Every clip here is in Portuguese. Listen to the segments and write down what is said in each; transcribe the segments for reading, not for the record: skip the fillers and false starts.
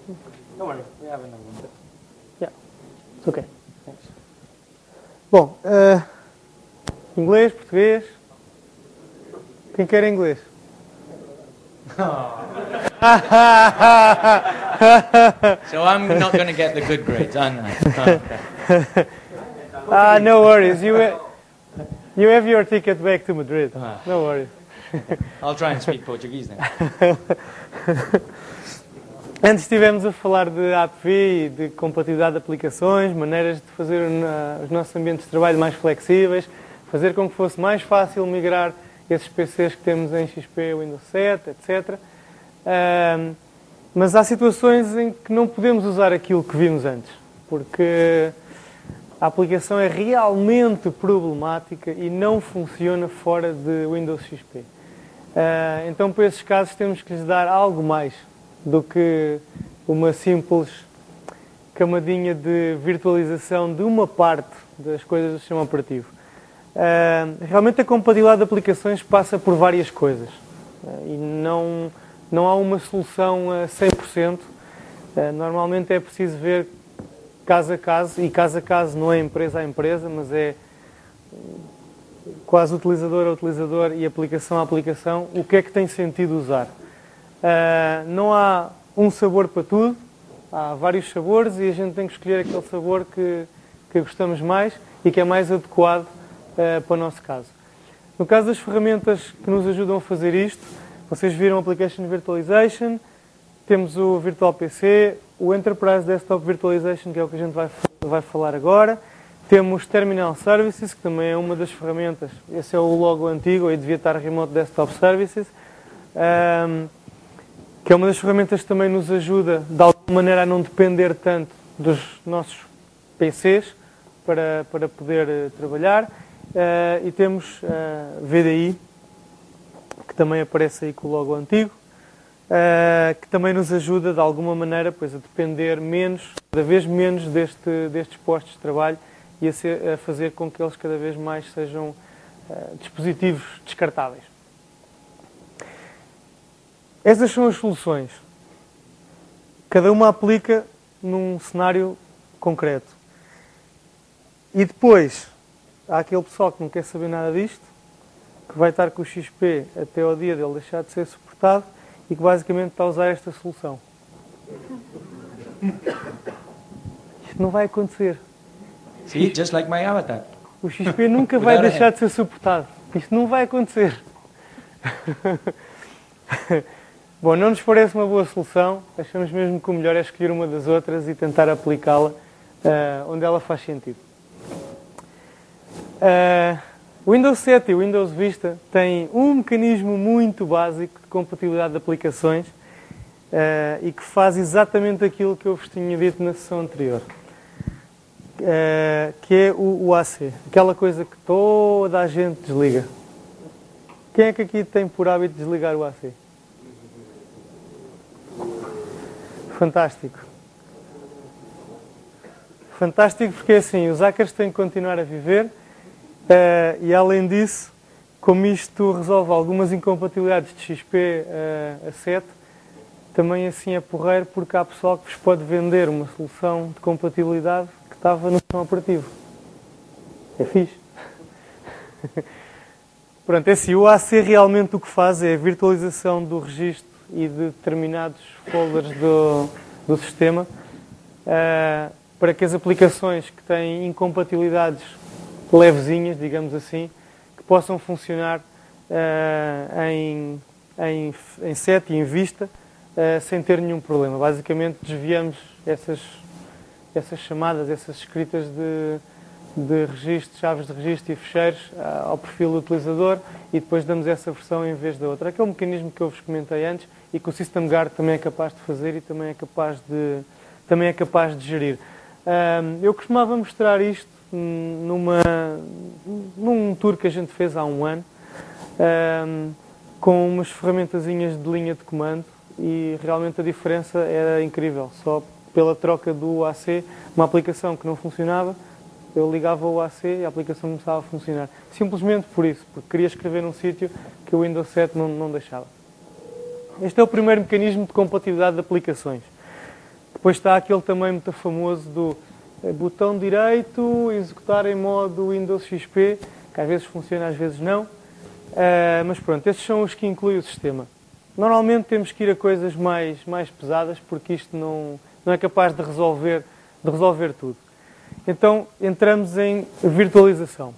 Don't worry, we have another one. Yeah, it's okay. Thanks. Bom, inglês, português. Quem quer inglês? So I'm not going to get the good grades, aren't I? Okay. No worries. You have your ticket back to Madrid. No worries. I'll try and speak Portuguese then. Antes estivemos a falar de API, de compatibilidade de aplicações, maneiras de fazer os nossos ambientes de trabalho mais flexíveis, fazer com que fosse mais fácil migrar esses PCs que temos em XP, Windows 7, etc. Mas há situações em que não podemos usar aquilo que vimos antes, porque a aplicação é realmente problemática e não funciona fora de Windows XP. Então, para esses casos, temos que lhes dar algo mais do que uma simples camadinha de virtualização de uma parte das coisas do sistema operativo. Realmente a compatibilidade de aplicações passa por várias coisas e não há uma solução a 100%. Normalmente é preciso ver caso a caso, e caso a caso não é empresa a empresa, mas é quase utilizador a utilizador e aplicação a aplicação, o que é que tem sentido usar. Não há um sabor para tudo, há vários sabores e a gente tem que escolher aquele sabor que gostamos mais e que é mais adequado para o nosso caso. No caso das ferramentas que nos ajudam a fazer isto, vocês viram o Application Virtualization, temos o Virtual PC, o Enterprise Desktop Virtualization, que é o que a gente vai falar agora. Temos Terminal Services, que também é uma das ferramentas. Esse é o logo antigo, aí devia estar Remote Desktop Services, que é uma das ferramentas que também nos ajuda, de alguma maneira, a não depender tanto dos nossos PCs para poder trabalhar. E temos VDI, que também aparece aí com o logo antigo, que também nos ajuda, de alguma maneira, pois, a depender cada vez menos destes postos de trabalho e a fazer com que eles cada vez mais sejam dispositivos descartáveis. Essas são as soluções. Cada uma aplica num cenário concreto. E depois, há aquele pessoal que não quer saber nada disto, que vai estar com o XP até ao dia dele deixar de ser suportado e que basicamente está a usar esta solução. Isto não vai acontecer. See, just like my avatar. O XP nunca vai deixar de ser suportado. Isto não vai acontecer. Bom, não nos parece uma boa solução. Achamos mesmo que o melhor é escolher uma das outras e tentar aplicá-la onde ela faz sentido. O Windows 7 e o Windows Vista têm um mecanismo muito básico de compatibilidade de aplicações e que faz exatamente aquilo que eu vos tinha dito na sessão anterior. Que é o AC, aquela coisa que toda a gente desliga. Quem é que aqui tem por hábito desligar o AC? Fantástico. Fantástico porque assim, os hackers têm que continuar a viver e além disso, como isto resolve algumas incompatibilidades de XP a 7, também assim é porreiro porque há pessoal que vos pode vender uma solução de compatibilidade que estava no sistema operativo. É fixe. Pronto, é assim, o AC realmente o que faz é a virtualização do registro e de determinados folders do sistema para que as aplicações que têm incompatibilidades levezinhas, digamos assim, que possam funcionar em 7 e em Vista sem ter nenhum problema. Basicamente desviamos essas chamadas, essas escritas de registro, chaves de registro e fecheiros ao perfil do utilizador e depois damos essa versão em vez da outra. Aquele mecanismo que eu vos comentei antes e que o System Guard também é capaz de fazer e também é capaz de gerir. Eu costumava mostrar isto num tour que a gente fez há um ano com umas ferramentazinhas de linha de comando e realmente a diferença era incrível. Só pela troca do AC, uma aplicação que não funcionava, eu ligava o AC e a aplicação começava a funcionar. Simplesmente por isso, porque queria escrever num sítio que o Windows 7 não deixava. Este é o primeiro mecanismo de compatibilidade de aplicações. Depois está aquele também muito famoso do botão direito, executar em modo Windows XP, que às vezes funciona, às vezes não. Mas pronto, estes são os que inclui o sistema. Normalmente temos que ir a coisas mais pesadas, porque isto não é capaz de resolver tudo. Então, entramos em virtualização.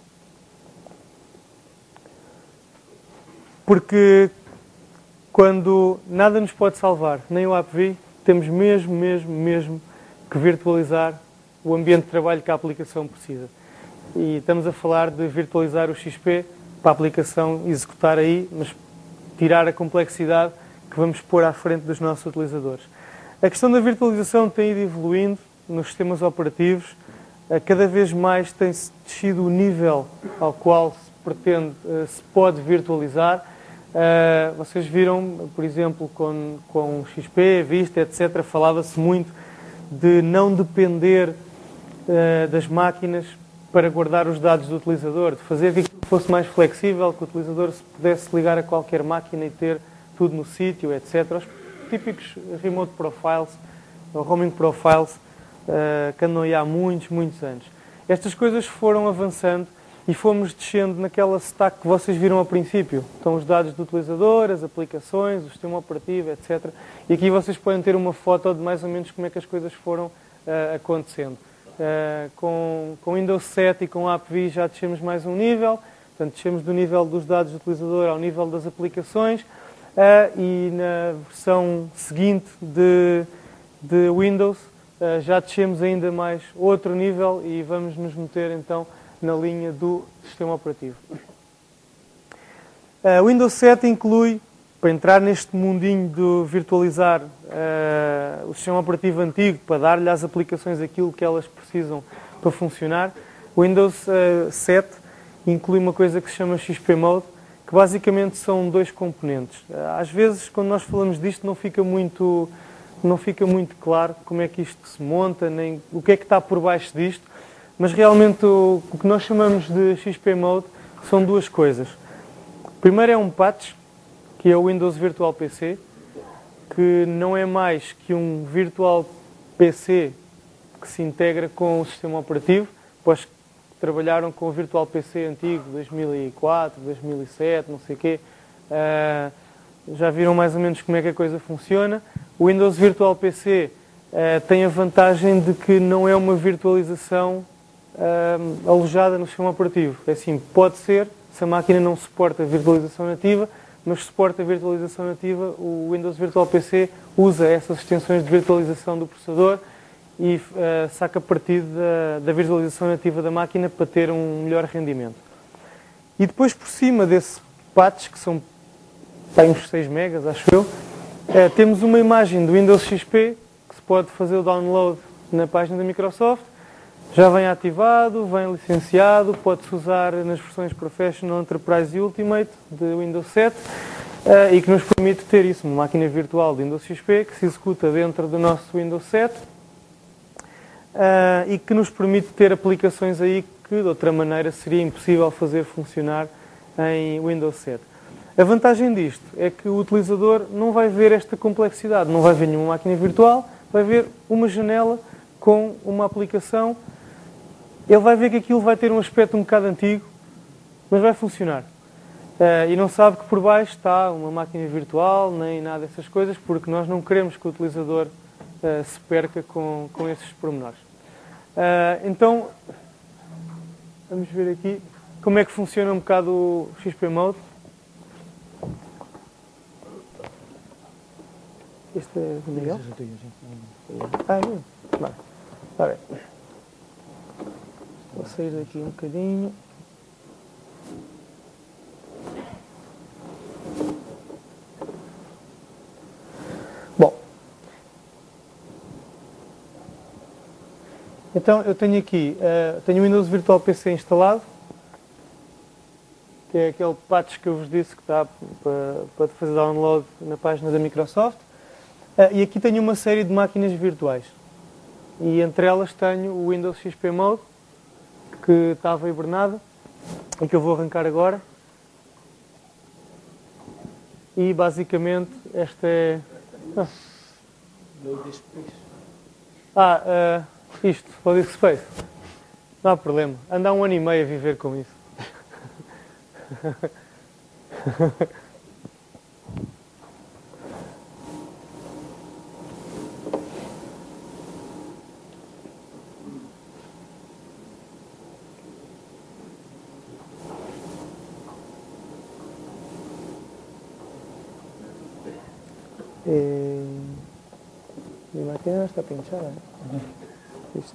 Porque quando nada nos pode salvar, nem o AppV, temos mesmo que virtualizar o ambiente de trabalho que a aplicação precisa. E estamos a falar de virtualizar o XP para a aplicação executar aí, mas tirar a complexidade que vamos pôr à frente dos nossos utilizadores. A questão da virtualização tem ido evoluindo nos sistemas operativos. Cada vez mais tem-se descido o nível ao qual se pode virtualizar. Vocês viram, por exemplo, com XP, Vista, etc., falava-se muito de não depender das máquinas para guardar os dados do utilizador, de fazer que aquilo fosse mais flexível, que o utilizador se pudesse ligar a qualquer máquina e ter tudo no sítio, etc. Os típicos remote profiles, ou roaming profiles, que andam aí há muitos anos. Estas coisas foram avançando e fomos descendo naquela stack que vocês viram ao princípio. Estão os dados do utilizador, as aplicações, o sistema operativo, etc. E aqui vocês podem ter uma foto de mais ou menos como é que as coisas foram acontecendo. Com Windows 7 e com AppV já descemos mais um nível, portanto descemos do nível dos dados do utilizador ao nível das aplicações, e na versão seguinte de Windows já descemos ainda mais outro nível e vamos nos meter então na linha do sistema operativo. Windows 7 inclui, para entrar neste mundinho de virtualizar o sistema operativo antigo, para dar-lhe às aplicações aquilo que elas precisam para funcionar, o Windows 7 inclui uma coisa que se chama XP Mode, que basicamente são dois componentes. Às vezes, quando nós falamos disto, não fica muito claro como é que isto se monta, nem o que é que está por baixo disto, mas realmente o que nós chamamos de XP Mode são duas coisas. Primeiro é um patch, que é o Windows Virtual PC, que não é mais que um Virtual PC que se integra com o sistema operativo. Depois que trabalharam com o Virtual PC antigo, 2004, 2007, não sei o quê, já viram mais ou menos como é que a coisa funciona. O Windows Virtual PC tem a vantagem de que não é uma virtualização alojada no sistema operativo. É assim, pode ser, se a máquina não suporta a virtualização nativa, mas suporta a virtualização nativa, o Windows Virtual PC usa essas extensões de virtualização do processador e saca partido da virtualização nativa da máquina para ter um melhor rendimento. E depois, por cima desse patch, que tem uns 6 megas, acho eu, temos uma imagem do Windows XP, que se pode fazer o download na página da Microsoft. Já vem ativado, vem licenciado, pode-se usar nas versões Professional, Enterprise e Ultimate de Windows 7 e que nos permite ter isso, uma máquina virtual de Windows XP que se executa dentro do nosso Windows 7 e que nos permite ter aplicações aí que de outra maneira seria impossível fazer funcionar em Windows 7. A vantagem disto é que o utilizador não vai ver esta complexidade, não vai ver nenhuma máquina virtual, vai ver uma janela com uma aplicação. Ele vai ver que aquilo vai ter um aspecto um bocado antigo, mas vai funcionar. E não sabe que por baixo está uma máquina virtual, nem nada dessas coisas, porque nós não queremos que o utilizador se perca com esses pormenores. Então, vamos ver aqui como é que funciona um bocado o XP Mode. Este é o Miguel? Não. Está bem. Vou sair daqui um bocadinho. Bom. Então, eu tenho aqui, tenho o Windows Virtual PC instalado, que é aquele patch que eu vos disse que está para fazer download na página da Microsoft. E aqui tenho uma série de máquinas virtuais. E entre elas tenho o Windows XP Mode, que estava hibernado e que eu vou arrancar agora. E basicamente esta é... Isto, o Disk Space. Não há problema. Anda há 1 ano e meio a viver com isso. Mi máquina no está pinchada. Listo.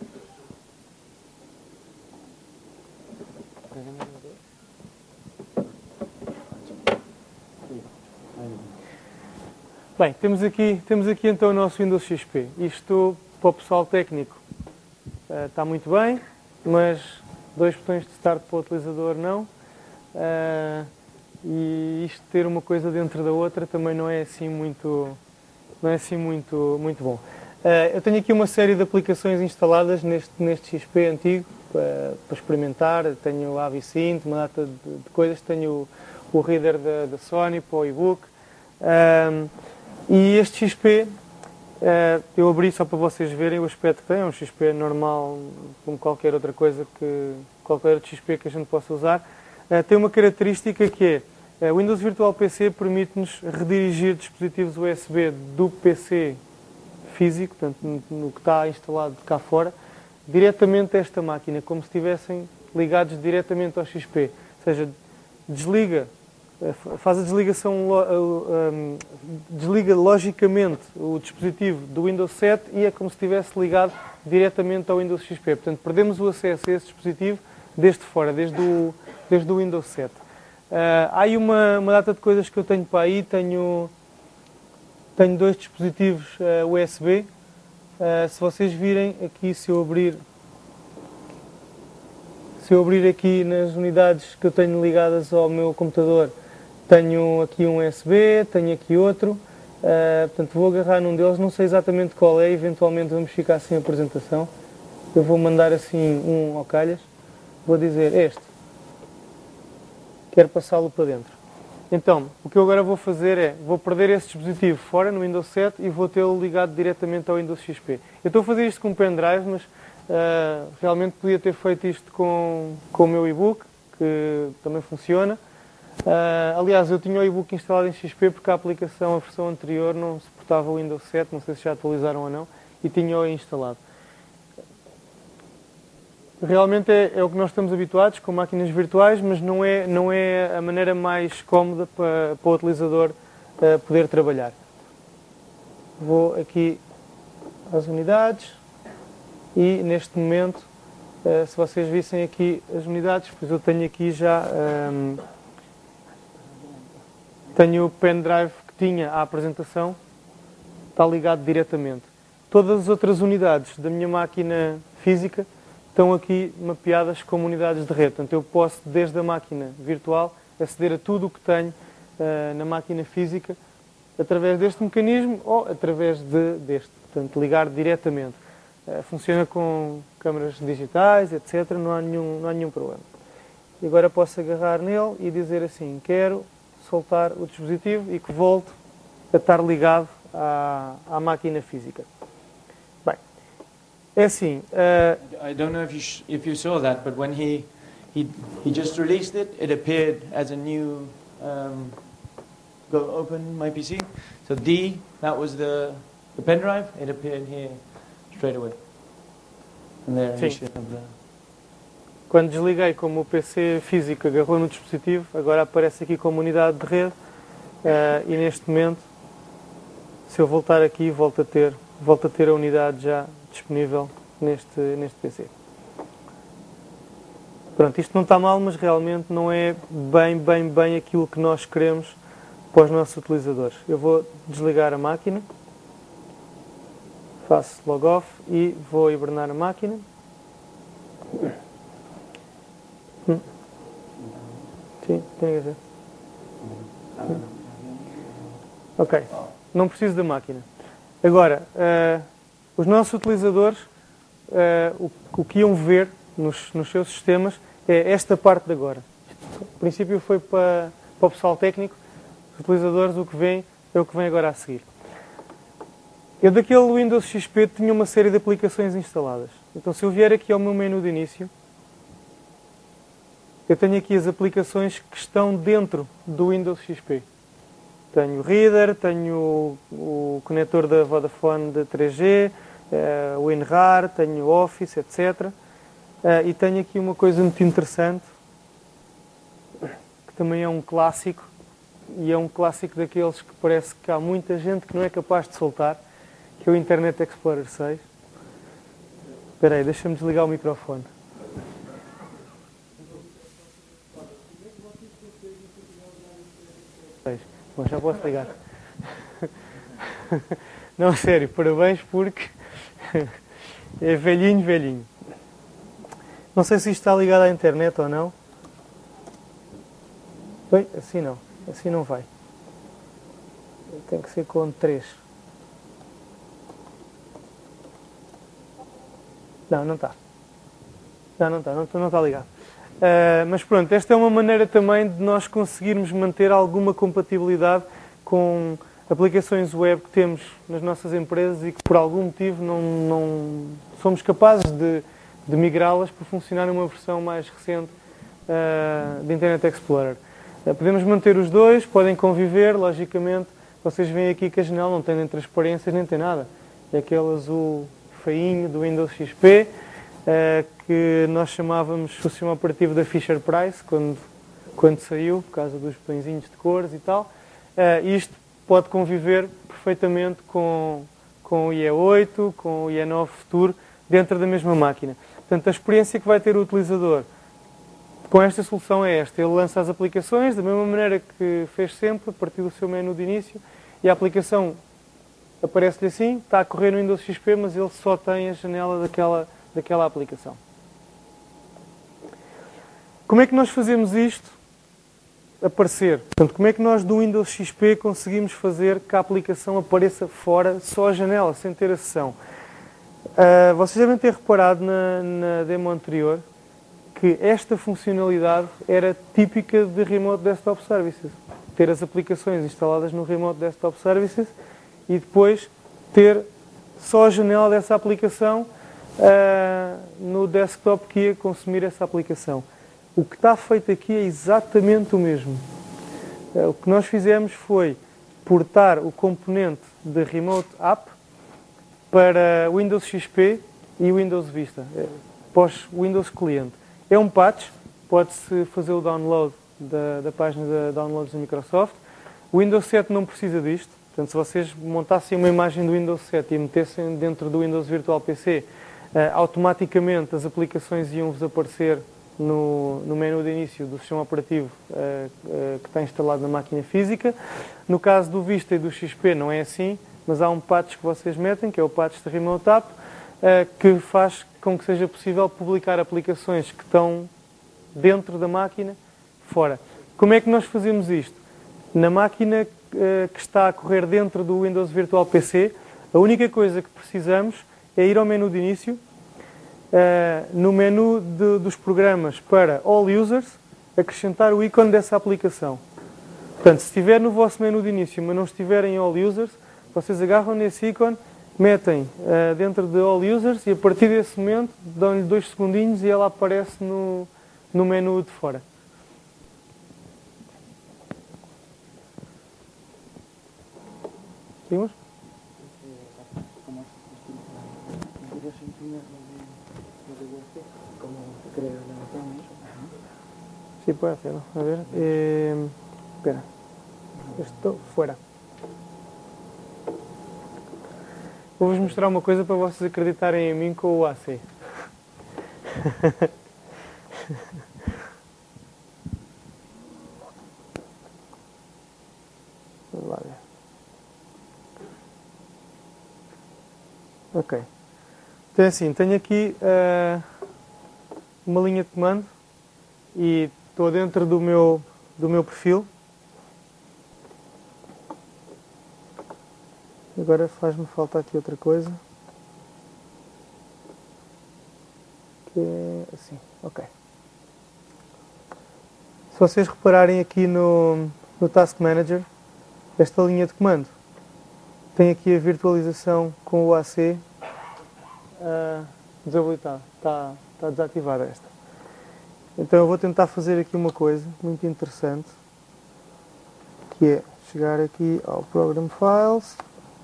Bem, temos aqui então o nosso Windows XP. Isto, para o pessoal técnico, está muito bem, mas 2 botões de start para o utilizador não. E isto ter uma coisa dentro da outra também não é assim muito bom. Eu tenho aqui uma série de aplicações instaladas neste XP antigo para experimentar. Tenho o AviSynth, uma data de coisas. Tenho o reader da Sony para o e-book. E este XP, eu abri só para vocês verem o aspecto que tem. É um XP normal, como qualquer outra coisa, qualquer outro XP que a gente possa usar. Tem uma característica que é: o Windows Virtual PC permite-nos redirigir dispositivos USB do PC físico, portanto, no que está instalado cá fora, diretamente a esta máquina, como se estivessem ligados diretamente ao XP. Ou seja, faz a desligação, desliga logicamente o dispositivo do Windows 7 e é como se estivesse ligado diretamente ao Windows XP. Portanto, perdemos o acesso a esse dispositivo desde fora, desde o Windows 7. Há aí uma data de coisas que eu tenho para aí. Tenho 2 dispositivos USB. Se vocês virem aqui, se eu abrir aqui nas unidades que eu tenho ligadas ao meu computador, tenho aqui um USB, tenho aqui outro. Portanto, vou agarrar num deles, não sei exatamente qual é, eventualmente vamos ficar sem apresentação. Eu vou mandar assim um ao calhas. Vou dizer este. Quero passá-lo para dentro. Então, o que eu agora vou fazer é, vou perder esse dispositivo fora no Windows 7 e vou tê-lo ligado diretamente ao Windows XP. Eu estou a fazer isto com um pendrive, mas realmente podia ter feito isto com o meu e-book, que também funciona. Aliás, eu tinha o e-book instalado em XP porque a aplicação, a versão anterior, não suportava o Windows 7, não sei se já atualizaram ou não, e tinha-o instalado. Realmente é o que nós estamos habituados com máquinas virtuais, mas não é a maneira mais cómoda para o utilizador poder trabalhar. Vou aqui às unidades e neste momento, se vocês vissem aqui as unidades, pois eu tenho aqui já tenho o pendrive que tinha à apresentação, está ligado diretamente. Todas as outras unidades da minha máquina física estão aqui mapeadas como unidades de rede. Portanto, eu posso, desde a máquina virtual, aceder a tudo o que tenho na máquina física através deste mecanismo ou através deste. Portanto, ligar diretamente. Funciona com câmaras digitais, etc. Não há nenhum problema. E agora posso agarrar nele e dizer assim: quero soltar o dispositivo e que volte a estar ligado à máquina física. É assim. I don't know if you saw that, but when he just released it, it appeared as a new go open my PC. So D, that was the pen drive. It appeared here straight away. And there you should have the... Quando desliguei, como o PC físico agarrou no dispositivo, agora aparece aqui como unidade de rede e neste momento, se eu voltar aqui, volto a ter a unidade já disponível neste PC. Pronto, isto não está mal, mas realmente não é bem aquilo que nós queremos para os nossos utilizadores. Eu vou desligar a máquina, faço log off e vou hibernar a máquina. Sim, tem que ser. Ok, não preciso da máquina. Agora, os nossos utilizadores, o que iam ver nos seus sistemas é esta parte de agora. O princípio foi para o pessoal técnico. Os utilizadores, o que vem é o que vem agora a seguir. Eu daquele Windows XP tinha uma série de aplicações instaladas. Então se eu vier aqui ao meu menu de início, eu tenho aqui as aplicações que estão dentro do Windows XP. Tenho o Reader, tenho o conector da Vodafone de 3G, o WinRAR, tenho o Office, etc. E tenho aqui uma coisa muito interessante, que também é um clássico, e é um clássico daqueles que parece que há muita gente que não é capaz de soltar, que é o Internet Explorer 6. Espera aí, deixa-me desligar o microfone. Bom, já posso ligar. Não, sério, parabéns porque é velhinho, velhinho. Não sei se isto está ligado à internet ou não. Bem, assim não vai. Tem que ser com 3. Não está. Não está ligado. Mas pronto, esta é uma maneira também de nós conseguirmos manter alguma compatibilidade com aplicações web que temos nas nossas empresas e que por algum motivo não somos capazes de migrá-las para funcionar numa versão mais recente de Internet Explorer. Podemos manter os dois, podem conviver, logicamente. Vocês veem aqui que a janela não tem nem transparências nem tem nada. É aquele azul feinho do Windows XP, que nós chamávamos o sistema operativo da Fisher-Price quando saiu, por causa dos botõezinhos de cores e tal. Isto pode conviver perfeitamente com o IE8, com o IE9 futuro, dentro da mesma máquina. Portanto, a experiência que vai ter o utilizador com esta solução é esta. Ele lança as aplicações da mesma maneira que fez sempre, a partir do seu menu de início, e a aplicação aparece-lhe assim, está a correr no Windows XP, mas ele só tem a janela daquela aplicação. Como é que nós fazemos isto aparecer? Portanto, como é que nós do Windows XP conseguimos fazer que a aplicação apareça fora, só a janela, sem ter a sessão? Vocês devem ter reparado na demo anterior que esta funcionalidade era típica de Remote Desktop Services. Ter as aplicações instaladas no Remote Desktop Services e depois ter só a janela dessa aplicação no desktop que ia consumir essa aplicação. O que está feito aqui é exatamente o mesmo. O que nós fizemos foi portar o componente de Remote App para Windows XP e Windows Vista, pós Windows Cliente. É um patch, pode-se fazer o download da página de downloads da Microsoft. O Windows 7 não precisa disto. Portanto, se vocês montassem uma imagem do Windows 7 e metessem dentro do Windows Virtual PC, automaticamente as aplicações iam-vos aparecer no menu de início do sistema operativo que está instalado na máquina física. No caso do Vista e do XP não é assim, mas há um patch que vocês metem, que é o patch de Remote App, que faz com que seja possível publicar aplicações que estão dentro da máquina, fora. Como é que nós fazemos isto? Na máquina que está a correr dentro do Windows Virtual PC, a única coisa que precisamos é ir ao menu de início, no menu dos programas para All Users, acrescentar o ícone dessa aplicação. Portanto, se estiver no vosso menu de início, mas não estiver em All Users, vocês agarram nesse ícone, metem dentro de All Users e a partir desse momento dão-lhe 2 segundinhos e ela aparece no menu de fora. Seguimos? Sí, puede hacerlo. A ver. Espera. Esto fuera. Vou-vos mostrar uma coisa para vocês acreditarem em mim com o AC. Vamos lá ver. Ok. Então é assim, tenho aqui uma linha de comando e estou dentro do meu perfil. Agora faz-me falta aqui outra coisa. Que é assim, ok. Se vocês repararem aqui no Task Manager, esta linha de comando tem aqui a virtualização com o AC desabilitada, está desativada esta. Então eu vou tentar fazer aqui uma coisa muito interessante, que é chegar aqui ao Program Files,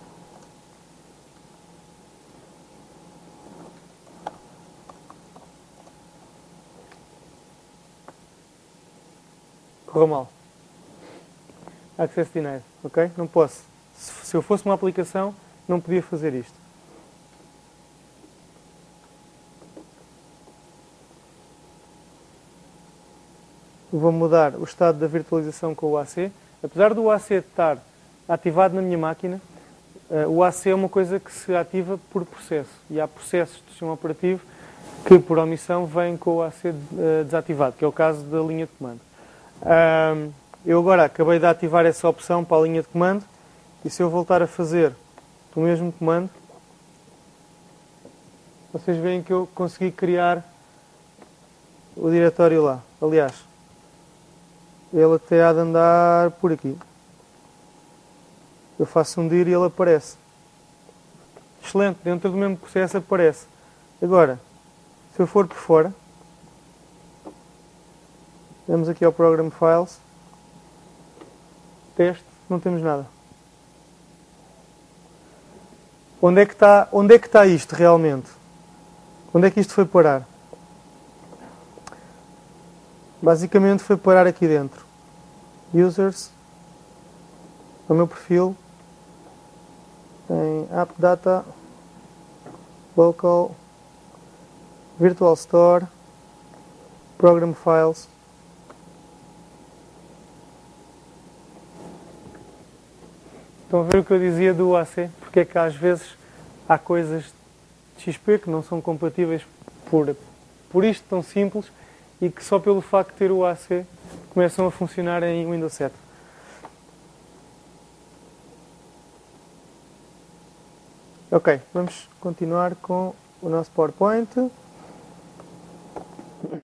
correu mal. Access denied, ok? Não posso. Se eu fosse uma aplicação, não podia fazer isto. Vou mudar o estado da virtualização com o AC. Apesar do AC estar ativado na minha máquina, o AC é uma coisa que se ativa por processo. E há processos do sistema operativo que, por omissão, vêm com o AC desativado, que é o caso da linha de comando. Eu agora acabei de ativar essa opção para a linha de comando, e se eu voltar a fazer o mesmo comando, vocês veem que eu consegui criar o diretório lá. Aliás, ele até há de andar por aqui. Eu faço um dir e ele aparece. Excelente, dentro do mesmo processo aparece. Agora, se eu for por fora, vamos aqui ao Program Files, teste, não temos nada. Onde é que está isto realmente? Onde é que isto foi parar? Basicamente foi parar aqui dentro. Users, o meu perfil, em App Data, Local, Virtual Store, Program Files. Estão a ver o que eu dizia do AC? Porque é que às vezes há coisas de XP que não são compatíveis por isto tão simples, e que só pelo facto de ter o AC começam a funcionar em Windows 7. Ok, vamos continuar com o nosso PowerPoint.